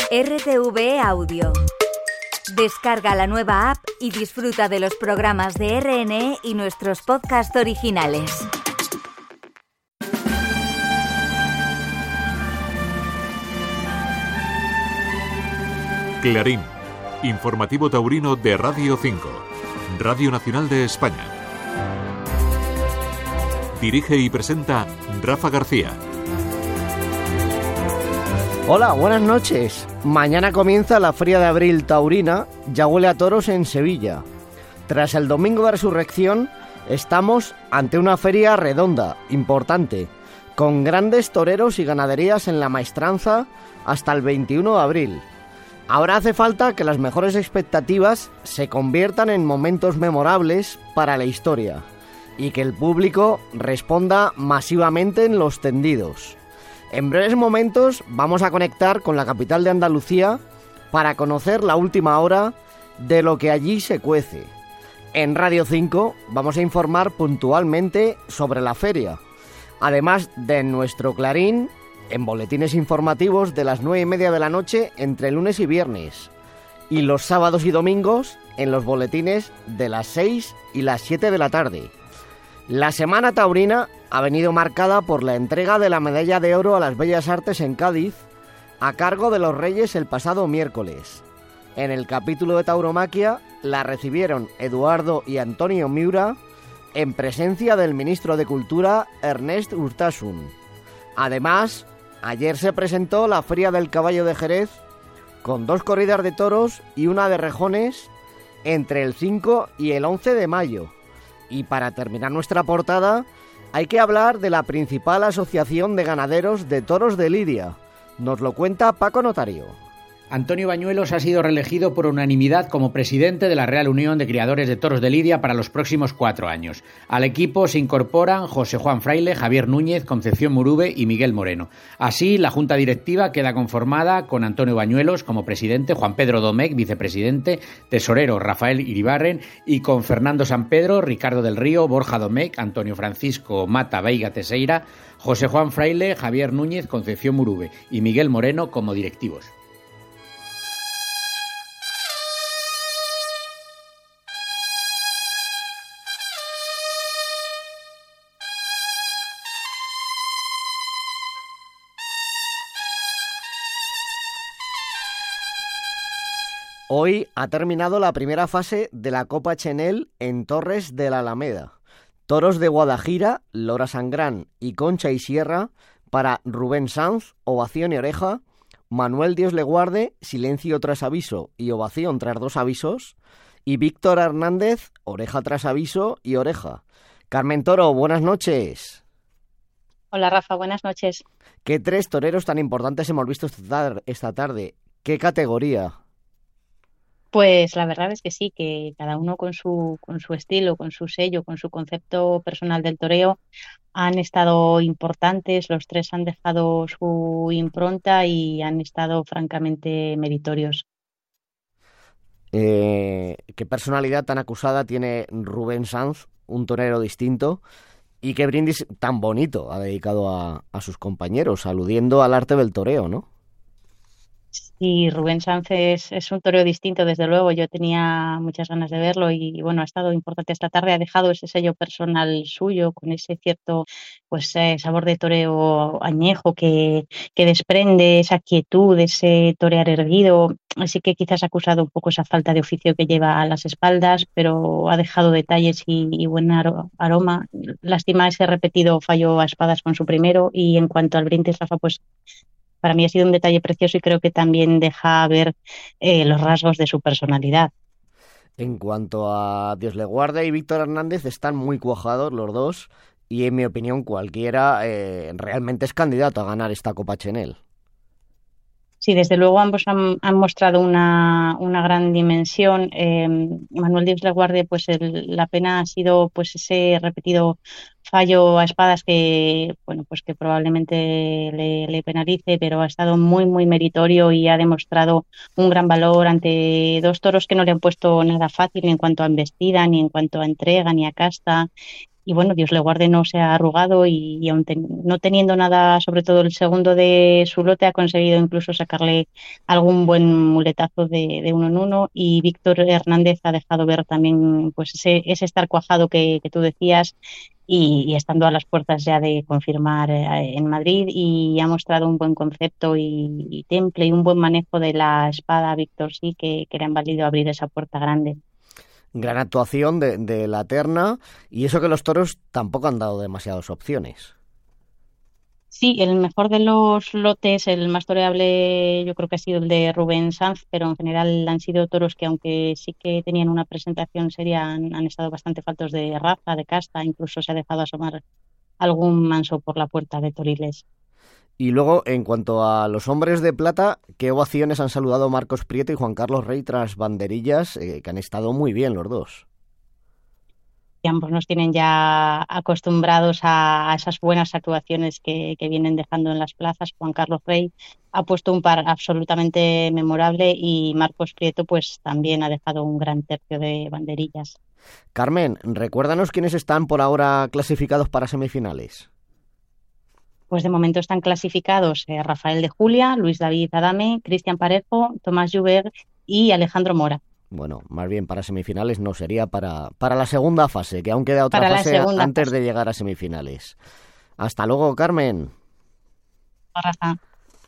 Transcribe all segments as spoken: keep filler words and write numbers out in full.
R T V E Audio. Descarga la nueva app y disfruta de los programas de R N E y nuestros podcasts originales. Clarín, informativo taurino de Radio cinco, Radio Nacional de España. Dirige y presenta Rafa García. Hola, buenas noches. Mañana comienza la Feria de Abril Taurina, ya huele a toros en Sevilla. Tras el Domingo de Resurrección, estamos ante una feria redonda, importante, con grandes toreros y ganaderías en la maestranza hasta el veintiuno de abril. Ahora hace falta que las mejores expectativas se conviertan en momentos memorables para la historia y que el público responda masivamente en los tendidos. En breves momentos vamos a conectar con la capital de Andalucía para conocer la última hora de lo que allí se cuece. En Radio cinco vamos a informar puntualmente sobre la feria, además de nuestro Clarín, en boletines informativos de las nueve y media de la noche entre lunes y viernes, y los sábados y domingos en los boletines de las seis y las siete de la tarde. La Semana Taurina ha venido marcada por la entrega de la Medalla de Oro a las Bellas Artes en Cádiz, a cargo de los Reyes el pasado miércoles. En el capítulo de Tauromaquia la recibieron Eduardo y Antonio Miura, en presencia del ministro de Cultura Ernest Urtasun. Además, ayer se presentó la Feria del Caballo de Jerez, con dos corridas de toros y una de rejones entre el cinco y el once de mayo. Y para terminar nuestra portada, hay que hablar de la principal asociación de ganaderos de toros de Lidia. Nos lo cuenta Paco Notario. Antonio Bañuelos ha sido reelegido por unanimidad como presidente de la Real Unión de Criadores de Toros de Lidia para los próximos cuatro años. Al equipo se incorporan José Juan Fraile, Javier Núñez, Concepción Murube y Miguel Moreno. Así, la junta directiva queda conformada con Antonio Bañuelos como presidente, Juan Pedro Domecq, vicepresidente, tesorero Rafael Iribarren y con Fernando San Pedro, Ricardo del Río, Borja Domecq, Antonio Francisco Mata Veiga Teseira, José Juan Fraile, Javier Núñez, Concepción Murube y Miguel Moreno como directivos. Hoy ha terminado la primera fase de la Copa Chenel en Torres de la Alameda. Toros de Guadajira, Lora Sangrán y Concha y Sierra para Rubén Sanz, ovación y oreja. Manuel Dios le guarde, silencio tras aviso y ovación tras dos avisos. Y Víctor Hernández, oreja tras aviso y oreja. Carmen Toro, buenas noches. Hola Rafa, buenas noches. ¿Qué tres toreros tan importantes hemos visto esta tarde? ¿Qué categoría? Pues la verdad es que sí, que cada uno con su con su estilo, con su sello, con su concepto personal del toreo han estado importantes, los tres han dejado su impronta y han estado francamente meritorios. Eh, ¿Qué personalidad tan acusada tiene Rubén Sanz, un torero distinto? Y qué brindis tan bonito ha dedicado a, a sus compañeros, aludiendo al arte del toreo, ¿no? Y Rubén Sanz es, es un toreo distinto, desde luego. Yo tenía muchas ganas de verlo y, bueno, ha estado importante esta tarde. Ha dejado ese sello personal suyo con ese cierto pues eh, sabor de toreo añejo que, que desprende esa quietud, ese torear erguido. Así que quizás ha acusado un poco esa falta de oficio que lleva a las espaldas, pero ha dejado detalles y, y buen aroma. Lástima ese repetido fallo a espadas con su primero. Y en cuanto al brindis, Rafa, pues para mí ha sido un detalle precioso y creo que también deja ver eh, los rasgos de su personalidad. En cuanto a Dios le guarde y Víctor Hernández, están muy cuajados los dos y en mi opinión cualquiera eh, realmente es candidato a ganar esta Copa Chenel. Sí, desde luego ambos han, han mostrado una, una gran dimensión. Eh, Manuel Dios le guarde, pues el, la pena ha sido pues ese repetido fallo a espadas que bueno pues que probablemente le, le penalice, pero ha estado muy muy meritorio y ha demostrado un gran valor ante dos toros que no le han puesto nada fácil ni en cuanto a embestida, ni en cuanto a entrega, ni a casta. y bueno, Dios le guarde, no se ha arrugado y, y aun ten, no teniendo nada, sobre todo el segundo de su lote, ha conseguido incluso sacarle algún buen muletazo de, de uno en uno, y Víctor Hernández ha dejado ver también pues ese, ese estar cuajado que, que tú decías, y, y estando a las puertas ya de confirmar eh, en Madrid, y ha mostrado un buen concepto y, y temple y un buen manejo de la espada, Víctor, sí, que, que le han valido abrir esa puerta grande. Gran actuación de, de la terna, y eso que los toros tampoco han dado demasiadas opciones. Sí, el mejor de los lotes, el más toreable, yo creo que ha sido el de Rubén Sanz, pero en general han sido toros que, aunque sí que tenían una presentación seria, han, han estado bastante faltos de raza, de casta, incluso se ha dejado asomar algún manso por la puerta de Toriles. Y luego, en cuanto a los hombres de plata, ¿qué ovaciones han saludado Marcos Prieto y Juan Carlos Rey tras banderillas, eh, que han estado muy bien los dos? Y ambos nos tienen ya acostumbrados a, a esas buenas actuaciones que, que vienen dejando en las plazas. Juan Carlos Rey ha puesto un par absolutamente memorable, y Marcos Prieto pues también ha dejado un gran tercio de banderillas. Carmen, recuérdanos quiénes están por ahora clasificados para semifinales. Pues de momento están clasificados eh, Rafael de Julia, Luis David Adame, Cristian Parejo, Tomás Lluver y Alejandro Mora. Bueno, más bien para semifinales no, sería para, para la segunda fase, que aún queda otra para fase antes fase. de llegar a semifinales. Hasta luego, Carmen. Rafa.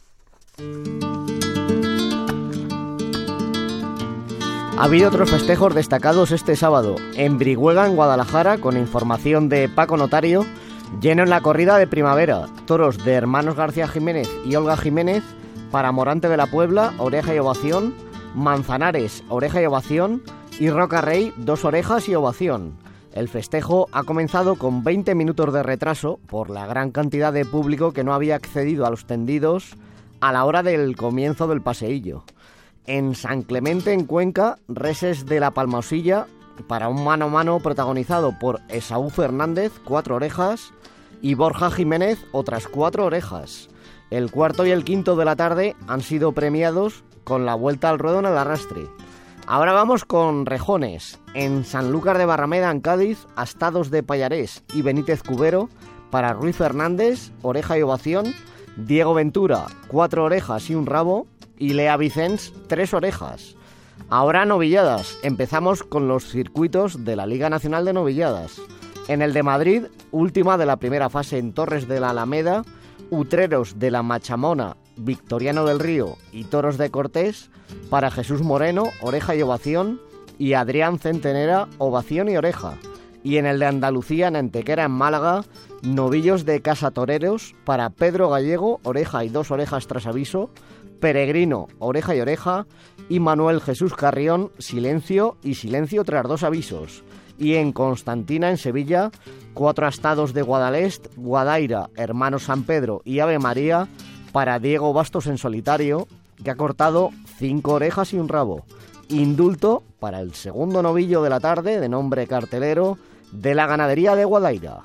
Ha habido otros festejos destacados este sábado en Brihuega, en Guadalajara, con información de Paco Notario. Lleno en la corrida de primavera, toros de hermanos García Jiménez y Olga Jiménez, para Morante de la Puebla, oreja y ovación, Manzanares, oreja y ovación, y Roca Rey, dos orejas y ovación. El festejo ha comenzado con veinte minutos de retraso por la gran cantidad de público que no había accedido a los tendidos a la hora del comienzo del paseillo. En San Clemente, en Cuenca, reses de la Palmosilla para un mano a mano protagonizado por Esaú Fernández, cuatro orejas, y Borja Jiménez, otras cuatro orejas. El cuarto y el quinto de la tarde han sido premiados con la vuelta al ruedo en el arrastre. Ahora vamos con rejones. En Sanlúcar de Barrameda, en Cádiz, astados de Payarés y Benítez Cubero para Ruiz Fernández, oreja y ovación, Diego Ventura, cuatro orejas y un rabo, y Lea Vicens, tres orejas. Ahora novilladas. Empezamos con los circuitos de la Liga Nacional de Novilladas. En el de Madrid, última de la primera fase en Torres de la Alameda, Utreros de la Machamona, Victoriano del Río y Toros de Cortés para Jesús Moreno, oreja y ovación, y Adrián Centenera, ovación y oreja. Y en el de Andalucía, en Antequera, en Málaga, novillos de Casa Toreros para Pedro Gallego, oreja y dos orejas tras aviso, Peregrino, oreja y oreja, y Manuel Jesús Carrión, silencio y silencio tras dos avisos. Y en Constantina, en Sevilla, cuatro astados de Guadalest, Guadaira, Hermanos San Pedro y Ave María para Diego Bastos en solitario, que ha cortado cinco orejas y un rabo. Indulto para el segundo novillo de la tarde, de nombre Cartelero, de la ganadería de Guadaira.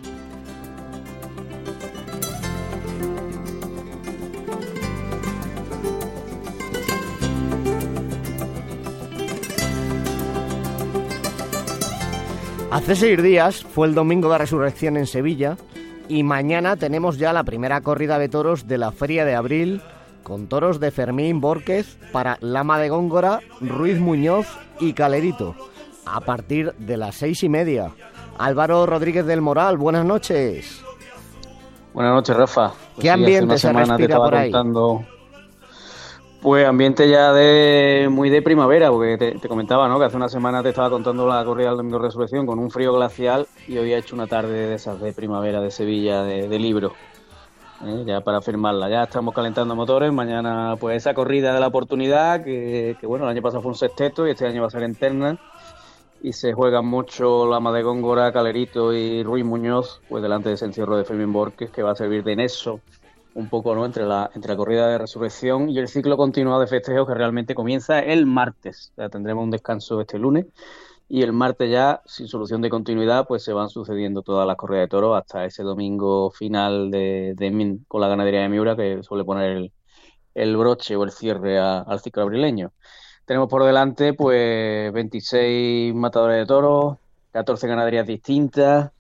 Hace seis días fue el domingo de Resurrección en Sevilla, y mañana tenemos ya la primera corrida de toros de la Feria de Abril, con toros de Fermín Bórquez para Lama de Góngora, Ruiz Muñoz y Calerito, a partir de las seis y media. Álvaro Rodríguez del Moral, buenas noches. Buenas noches, Rafa. Pues ¿Qué ambiente sí, se respira por ahí? Contando... Pues ambiente ya de muy de primavera, porque te, te comentaba, ¿no?, que hace una semana te estaba contando la corrida del Domingo de Resurrección con un frío glacial, y hoy ha hecho una tarde de esas de primavera de Sevilla, de, de libro, ¿eh? Ya para firmarla. Ya estamos calentando motores. Mañana pues esa corrida de la oportunidad, que, que bueno, el año pasado fue un sexteto y este año va a ser en terna, y se juegan mucho Lama de Góngora, Calerito y Ruiz Muñoz, pues delante de ese encierro de Fermín Bórquez, que va a servir de nexo un poco, ¿no?, entre la entre la corrida de Resurrección y el ciclo continuado de festejos, que realmente comienza el martes. O sea, tendremos un descanso este lunes, y el martes ya, sin solución de continuidad, pues se van sucediendo todas las corridas de toros hasta ese domingo final de, de con la ganadería de Miura, que suele poner el, el broche o el cierre a, al ciclo abrileño. Tenemos por delante pues veintiséis matadores de toros, catorce ganaderías distintas,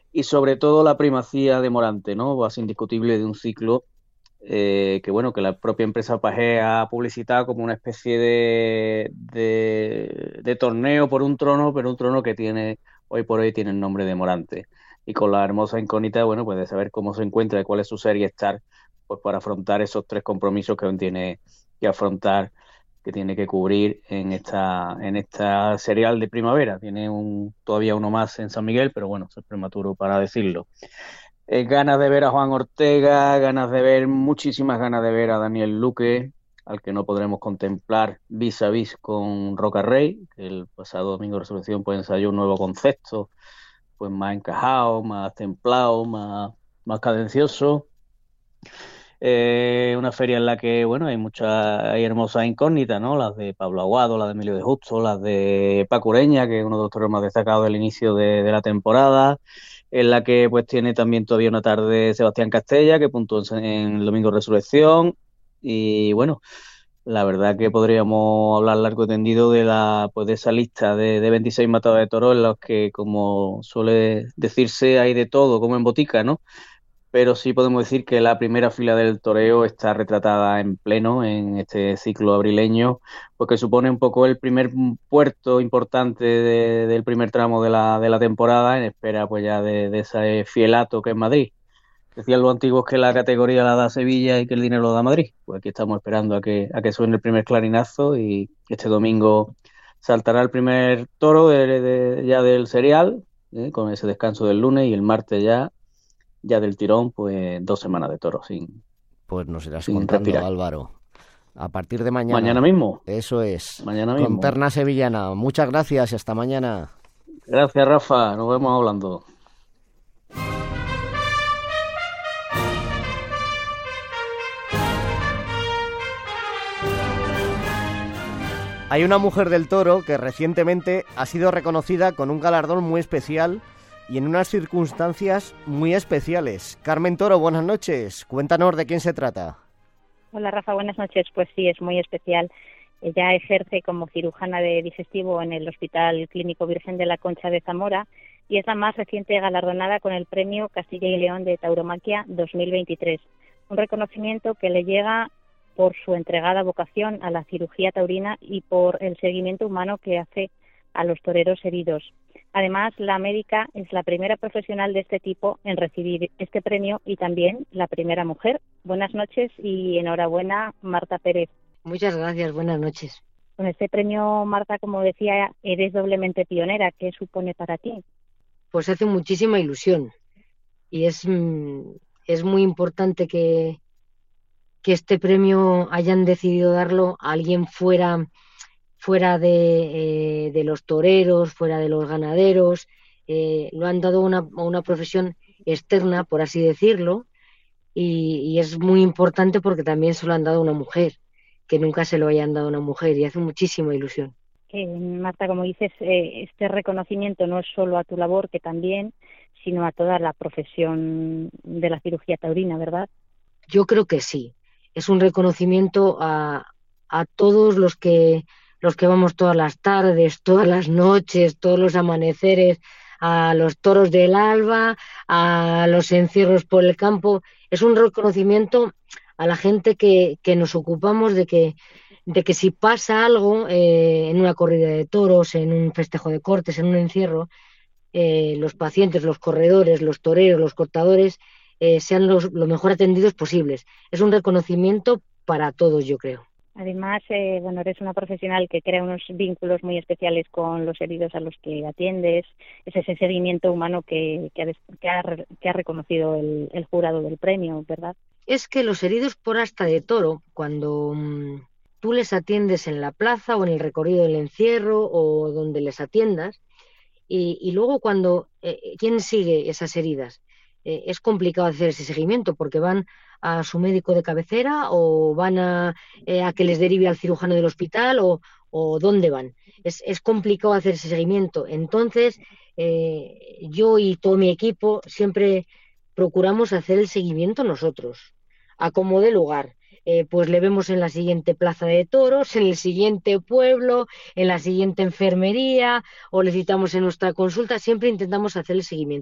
y sobre todo la primacía de Morante, ¿no? Base indiscutible de un ciclo eh, que, bueno, que la propia empresa Pagé ha publicitado como una especie de, de, de torneo por un trono, pero un trono que tiene, hoy por hoy tiene el nombre de Morante. Y con la hermosa incógnita, bueno, pues de saber cómo se encuentra y cuál es su serie estar, pues para afrontar esos tres compromisos que aún tiene que afrontar, que tiene que cubrir en esta en esta serial de primavera. Tiene un todavía uno más en San Miguel, pero bueno, es prematuro para decirlo. Eh, ganas de ver a Juan Ortega, ganas de ver, muchísimas ganas de ver a Daniel Luque, al que no podremos contemplar vis a vis con Roca Rey, que el pasado domingo de Resurrección pues ensayó un nuevo concepto, pues más encajado, más templado, más, más cadencioso. Eh, una feria en la que, bueno, hay muchas, hay hermosas incógnitas, ¿no? Las de Pablo Aguado, las de Emilio de Justo, las de Paco Ureña, que es uno de los toreros más destacados del inicio de, de la temporada, en la que pues tiene también todavía una tarde Sebastián Castella, que puntuó en, en el domingo de Resurrección, y bueno, la verdad que podríamos hablar largo y tendido de la, pues de esa lista de, de veintiséis matados de toros, en los que, como suele decirse, hay de todo, como en botica, ¿no? Pero sí podemos decir que la primera fila del toreo está retratada en pleno en este ciclo abrileño, porque supone un poco el primer puerto importante de, del primer tramo de la, de la temporada, en espera pues ya de, de ese fielato que es Madrid. Decían los antiguos que la categoría la da Sevilla y que el dinero lo da Madrid. Pues aquí estamos esperando a que, a que suene el primer clarinazo, y este domingo saltará el primer toro de, de, ya del serial, ¿eh? Con ese descanso del lunes, y el martes ya ya del tirón, pues dos semanas de toros sin Pues nos irás sin contando, respirar. Álvaro. A partir de mañana. Mañana mismo. Eso es. Mañana Con mismo. Terna Sevillana. Muchas gracias. Hasta mañana. Gracias, Rafa. Nos vemos hablando. Hay una mujer del toro que recientemente ha sido reconocida con un galardón muy especial y en unas circunstancias muy especiales. Carmen Toro, buenas noches. Cuéntanos de quién se trata. Hola, Rafa, buenas noches. Pues sí, es muy especial. Ella ejerce como cirujana de digestivo en el Hospital Clínico Virgen de la Concha de Zamora y es la más reciente galardonada con el Premio Castilla y León de Tauromaquia dos mil veintitrés. Un reconocimiento que le llega por su entregada vocación a la cirugía taurina y por el seguimiento humano que hace a los toreros heridos. Además, la médica es la primera profesional de este tipo en recibir este premio y también la primera mujer. Buenas noches y enhorabuena, Marta Pérez. Muchas gracias, buenas noches. Con este premio, Marta, como decía, eres doblemente pionera. ¿Qué supone para ti? Pues hace muchísima ilusión y es, es muy importante que, que este premio hayan decidido darlo a alguien fuera... fuera de, eh, de los toreros, fuera de los ganaderos, eh, lo han dado a una, una profesión externa, por así decirlo, y, y es muy importante porque también se lo han dado a una mujer, que nunca se lo hayan dado a una mujer, y hace muchísima ilusión. Eh, Marta, como dices, eh, este reconocimiento no es solo a tu labor, que también, sino a toda la profesión de la cirugía taurina, ¿verdad? Yo creo que sí, es un reconocimiento a, a todos los que los que vamos todas las tardes, todas las noches, todos los amaneceres, a los toros del alba, a los encierros por el campo. Es un reconocimiento a la gente que, que nos ocupamos de que, de que si pasa algo eh, en una corrida de toros, en un festejo de cortes, en un encierro, eh, los pacientes, los corredores, los toreros, los cortadores eh, sean los, lo mejor atendidos posibles. Es un reconocimiento para todos, yo creo. Además, eh, bueno, eres una profesional que crea unos vínculos muy especiales con los heridos a los que atiendes. Es ese seguimiento humano que, que, ha, que, ha, que ha reconocido el, el jurado del premio, ¿verdad? Es que los heridos por asta de toro, cuando mmm, tú les atiendes en la plaza o en el recorrido del encierro o donde les atiendas, y, y luego cuando, eh, ¿quién sigue esas heridas? Eh, es complicado hacer ese seguimiento porque van a su médico de cabecera o van a, eh, a que les derive al cirujano del hospital o, o dónde van. Es, es complicado hacer ese seguimiento. Entonces, eh, yo y todo mi equipo siempre procuramos hacer el seguimiento nosotros, a como dé lugar. Eh, pues le vemos en la siguiente plaza de toros, en el siguiente pueblo, en la siguiente enfermería o le citamos en nuestra consulta. Siempre intentamos hacer el seguimiento.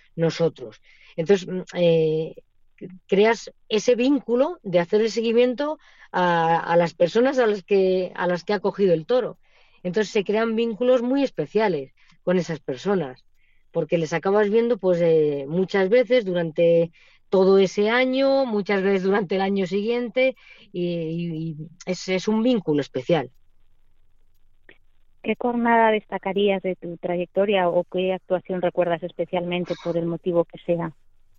nosotros. Entonces, eh, creas ese vínculo de hacer el seguimiento a, a las personas a las que a las que ha cogido el toro. Entonces se crean vínculos muy especiales con esas personas, porque les acabas viendo pues eh, muchas veces durante todo ese año, muchas veces durante el año siguiente, y, y es, es un vínculo especial. ¿Qué cornada destacarías de tu trayectoria o qué actuación recuerdas especialmente por el motivo que sea?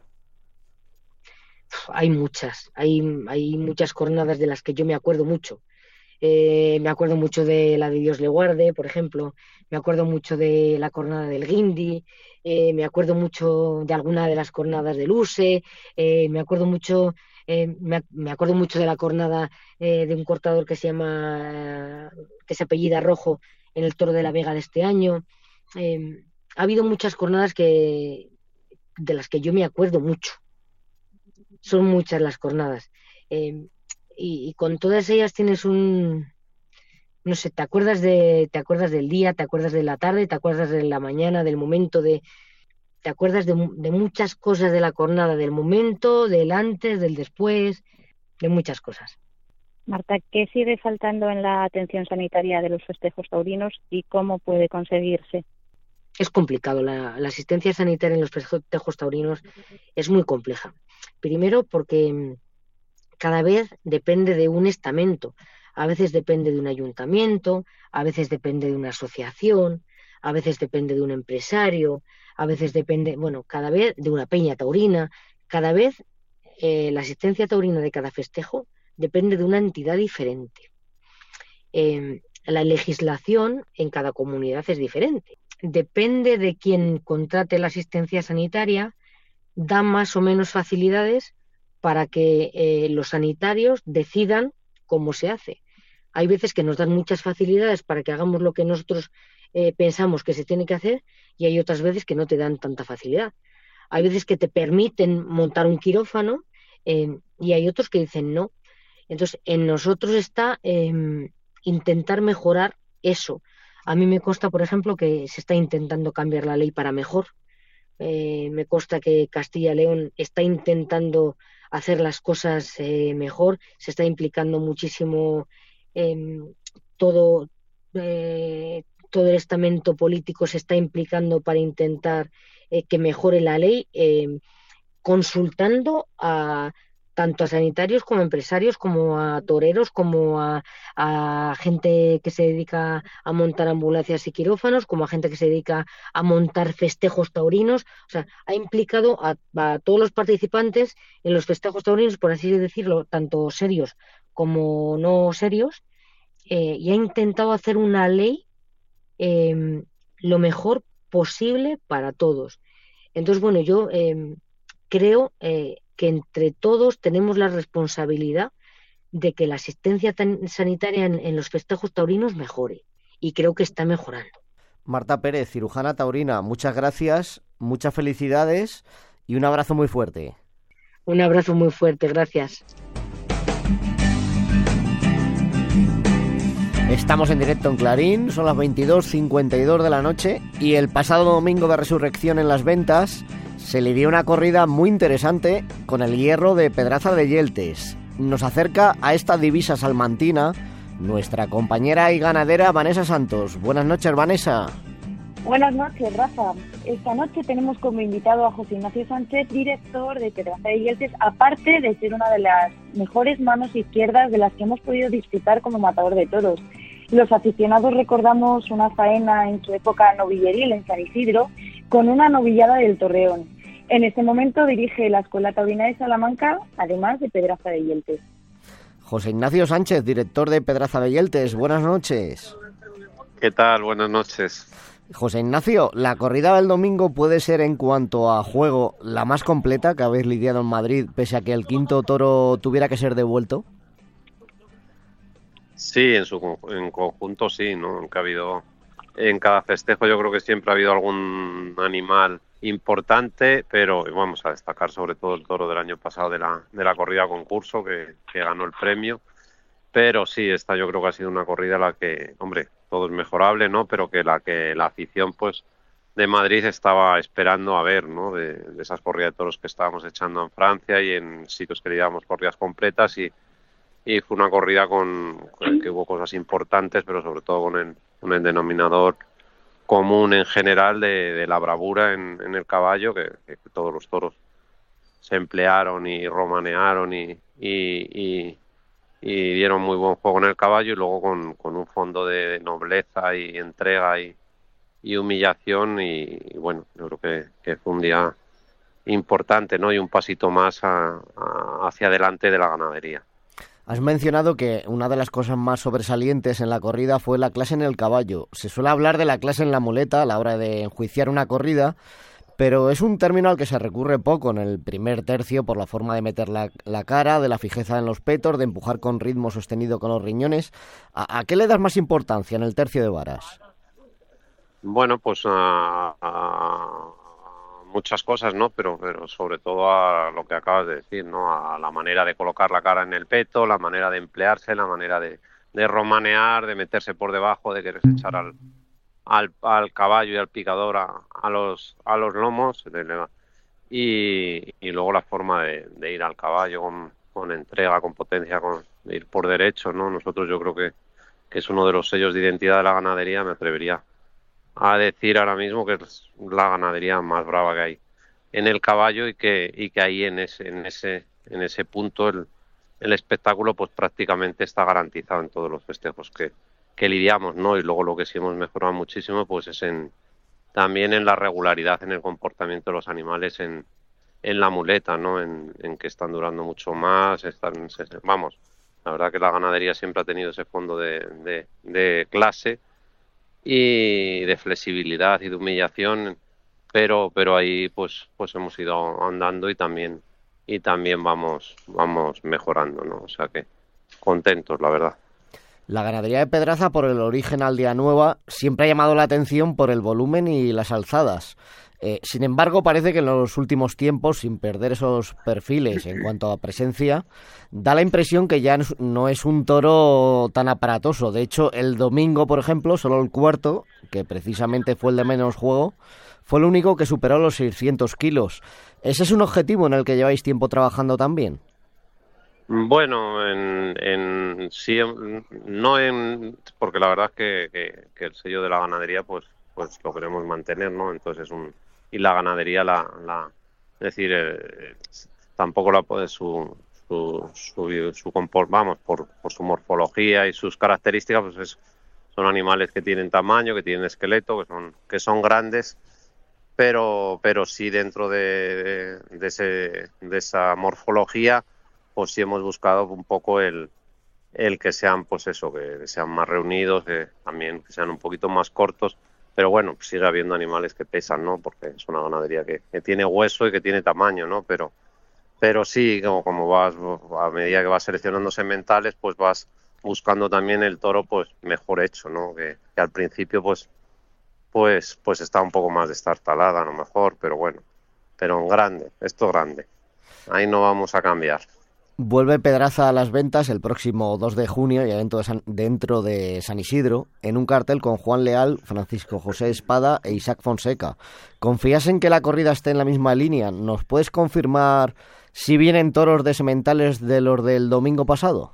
Hay muchas, hay, hay muchas cornadas de las que yo me acuerdo mucho. Eh, me acuerdo mucho de la de Dios le guarde, por ejemplo, me acuerdo mucho de la cornada del Guindy, eh, me acuerdo mucho de alguna de las cornadas del Use, eh, me acuerdo mucho, eh, me, me, acuerdo mucho de la cornada eh, de un cortador que se llama, que se apellida Rojo en el Toro de la Vega de este año. Eh, ha habido muchas cornadas que, de las que yo me acuerdo mucho. Son muchas las cornadas. Eh, y, y con todas ellas tienes un, no sé, te acuerdas de, te acuerdas del día, te acuerdas de la tarde, te acuerdas de la mañana, del momento, de, te acuerdas de, de muchas cosas de la cornada, del momento, del antes, del después, de muchas cosas. Marta, ¿qué sigue faltando en la atención sanitaria de los festejos taurinos y cómo puede conseguirse? Es complicado, la, la asistencia sanitaria en los festejos taurinos es muy compleja. Primero porque cada vez depende de un estamento, a veces depende de un ayuntamiento, a veces depende de una asociación, a veces depende de un empresario, a veces depende, bueno, cada vez de una peña taurina, cada vez eh, la asistencia taurina de cada festejo depende de una entidad diferente. Eh, la legislación en cada comunidad es diferente. Depende de quien contrate la asistencia sanitaria, da más o menos facilidades para que eh, los sanitarios decidan cómo se hace. Hay veces que nos dan muchas facilidades para que hagamos lo que nosotros eh, pensamos que se tiene que hacer y hay otras veces que no te dan tanta facilidad. Hay veces que te permiten montar un quirófano eh, y hay otros que dicen no. Entonces, en nosotros está eh, intentar mejorar eso. A mí me consta, por ejemplo, que se está intentando cambiar la ley para mejor. Eh, me consta que Castilla y León está intentando hacer las cosas eh, mejor, se está implicando muchísimo eh, todo, eh, todo el estamento político se está implicando para intentar eh, que mejore la ley, eh, consultando a tanto a sanitarios como a empresarios, como a toreros, como a, a gente que se dedica a montar ambulancias y quirófanos, como a gente que se dedica a montar festejos taurinos. O sea, ha implicado a, a todos los participantes en los festejos taurinos, por así decirlo, tanto serios como no serios, eh, y ha intentado hacer una ley eh, lo mejor posible para todos. Entonces, bueno, yo eh, creo eh, que entre todos tenemos la responsabilidad de que la asistencia sanitaria en, en los festejos taurinos mejore, y creo que está mejorando. Marta Pérez, cirujana taurina, muchas gracias, muchas felicidades y un abrazo muy fuerte. Un abrazo muy fuerte, gracias. Estamos en directo en Clarín, son las veintidós cincuenta y dos de la noche y el pasado domingo de Resurrección en Las Ventas se le dio una corrida muy interesante con el hierro de Pedraza de Yeltes. Nos acerca a esta divisa salmantina nuestra compañera y ganadera Vanessa Santos. Buenas noches, Vanessa. Buenas noches, Rafa. Esta noche tenemos como invitado a José Ignacio Sánchez, director de Pedraza de Yeltes, aparte de ser una de las mejores manos izquierdas de las que hemos podido disfrutar como matador de toros. Los aficionados recordamos una faena en su época novilleril en San Isidro con una novillada del Torreón. En este momento dirige la Escuela Taurina de Salamanca, además de Pedraza de Yeltes. José Ignacio Sánchez, director de Pedraza de Yeltes, buenas noches. ¿Qué tal? Buenas noches. José Ignacio, la corrida del domingo puede ser en cuanto a juego la más completa que habéis lidiado en Madrid, pese a que el quinto toro tuviera que ser devuelto. Sí, en su en conjunto sí, ¿no? Que ha habido en cada festejo, yo creo que siempre ha habido algún animal importante, pero vamos a destacar sobre todo el toro del año pasado de la de la corrida concurso que, que ganó el premio. Pero sí, esta yo creo que ha sido una corrida en la que, hombre, todo es mejorable, ¿no? Pero que la que la afición, pues, de Madrid estaba esperando a ver, ¿no? De, de esas corridas de toros que estábamos echando en Francia y en sitios que le llamamos corridas completas, y, y fue una corrida con, con que hubo cosas importantes, pero sobre todo con el, con el denominador común en general de, de la bravura en, en el caballo, que, que todos los toros se emplearon y romanearon y, y, y, y dieron muy buen juego en el caballo, y luego con, con un fondo de nobleza y entrega y, y humillación, y, y bueno, yo creo que, que fue un día importante, ¿no? Y un pasito más a, a, hacia adelante de la ganadería. Has mencionado que una de las cosas más sobresalientes en la corrida fue la clase en el caballo. Se suele hablar de la clase en la muleta a la hora de enjuiciar una corrida, pero es un término al que se recurre poco en el primer tercio por la forma de meter la, la cara, de la fijeza en los petos, de empujar con ritmo sostenido con los riñones. ¿A, a qué le das más importancia en el tercio de varas? Bueno, pues a, a muchas cosas, ¿no? Pero, pero sobre todo a lo que acabas de decir, ¿no? A la manera de colocar la cara en el peto, la manera de emplearse, la manera de, de romanear, de meterse por debajo, de querer echar al, al, al caballo y al picador a, a los a los lomos, y, y luego la forma de, de ir al caballo con, con entrega, con potencia, con de ir por derecho, ¿no? Nosotros yo creo que, que es uno de los sellos de identidad de la ganadería, me atrevería a decir ahora mismo que es la ganadería más brava que hay en el caballo, y que y que ahí en ese en ese en ese punto el, el espectáculo pues prácticamente está garantizado en todos los festejos que, que lidiamos, ¿no? Y luego lo que sí hemos mejorado muchísimo pues es en también en la regularidad en el comportamiento de los animales en, en la muleta, ¿no? En, en que están durando mucho más, están vamos, la verdad que la ganadería siempre ha tenido ese fondo de, de, de clase y de flexibilidad y de humillación, pero pero ahí pues pues hemos ido andando y también y también vamos vamos mejorando, ¿no? O sea que contentos, la verdad. La ganadería de Pedraza, por el origen Aldea Nueva, siempre ha llamado la atención por el volumen y las alzadas. Eh, sin embargo, parece que en los últimos tiempos, sin perder esos perfiles en cuanto a presencia, da la impresión que ya no es un toro tan aparatoso. De hecho, el domingo, por ejemplo, solo el cuarto, que precisamente fue el de menos juego, fue el único que superó los seiscientos kilos. ¿Ese es un objetivo en el que lleváis tiempo trabajando también? Bueno, en, en sí, no en, porque la verdad es que, que, que el sello de la ganadería, pues, pues lo queremos mantener, ¿no? Entonces es un y la ganadería la, la es decir, eh, tampoco la puede su su su, su comport, vamos, por, por su morfología y sus características, pues es, son animales que tienen tamaño, que tienen esqueleto, que son que son grandes, pero pero sí dentro de, de, de ese de esa morfología, pues sí hemos buscado un poco el el que sean, pues eso, que sean más reunidos, que también que sean un poquito más cortos. Pero bueno, sigue habiendo animales que pesan, ¿no? Porque es una ganadería que, que tiene hueso y que tiene tamaño, ¿no? Pero pero sí, como, como vas, a medida que vas seleccionando sementales, pues vas buscando también el toro pues mejor hecho, ¿no? Que, que al principio pues pues pues está un poco más destartalada a lo mejor, pero bueno, pero en grande, esto grande. Ahí no vamos a cambiar. Vuelve Pedraza a las ventas el próximo dos de junio, ya dentro de, San, dentro de San Isidro, en un cartel con Juan Leal, Francisco José Espada e Isaac Fonseca. ¿Confías en que la corrida esté en la misma línea? ¿Nos puedes confirmar si vienen toros de sementales de los del domingo pasado?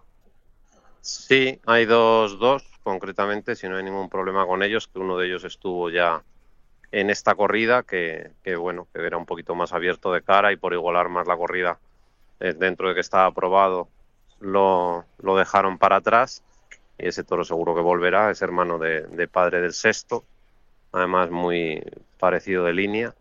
Sí, hay dos, dos concretamente, si no hay ningún problema con ellos, que uno de ellos estuvo ya en esta corrida, que, que bueno, que era un poquito más abierto de cara y por igualar más la corrida, dentro de que estaba aprobado, lo, lo dejaron para atrás, y ese toro seguro que volverá, es hermano de, de padre del sexto, además muy parecido de línea,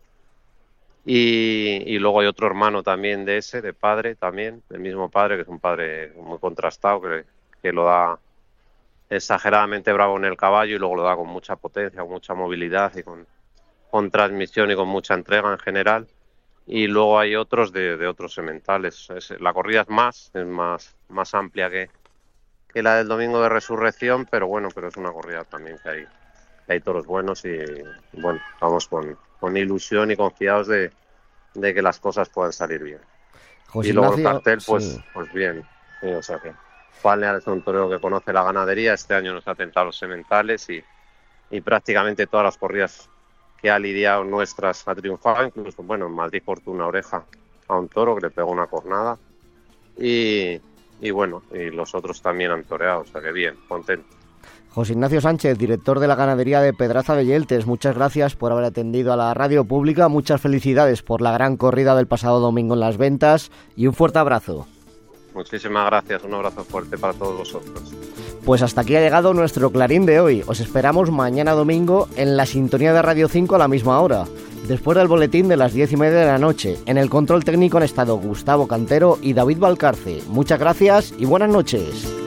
y, y luego hay otro hermano también de ese, de padre también, el mismo padre, que es un padre muy contrastado, que, que lo da exageradamente bravo en el caballo y luego lo da con mucha potencia, con mucha movilidad y con, con transmisión y con mucha entrega en general. Y luego hay otros de, de otros sementales. Es, la corrida es más, es más, más amplia que, que la del domingo de resurrección, pero bueno, pero es una corrida también que hay, que hay toros buenos y bueno, vamos con, con ilusión y confiados de, de que las cosas puedan salir bien. José y luego Ignacio, el cartel, pues, sí. pues bien. Sí, o sea que Juan Leal es un torero que conoce la ganadería, este año nos ha tentado los sementales y, y prácticamente todas las corridas que ha lidiado nuestras ha triunfado, incluso, bueno, en Madrid cortó una oreja a un toro que le pegó una cornada y, y bueno, y los otros también han toreado, o sea que bien, contento. José Ignacio Sánchez, director de la ganadería de Pedraza de Yeltes, muchas gracias por haber atendido a la radio pública, muchas felicidades por la gran corrida del pasado domingo en Las Ventas y un fuerte abrazo. Muchísimas gracias, un abrazo fuerte para todos vosotros. Pues hasta aquí ha llegado nuestro Clarín de hoy. Os esperamos mañana domingo en la sintonía de Radio cinco a la misma hora, después del boletín de las diez y media de la noche. En el control técnico han estado Gustavo Cantero y David Valcarce. Muchas gracias y buenas noches.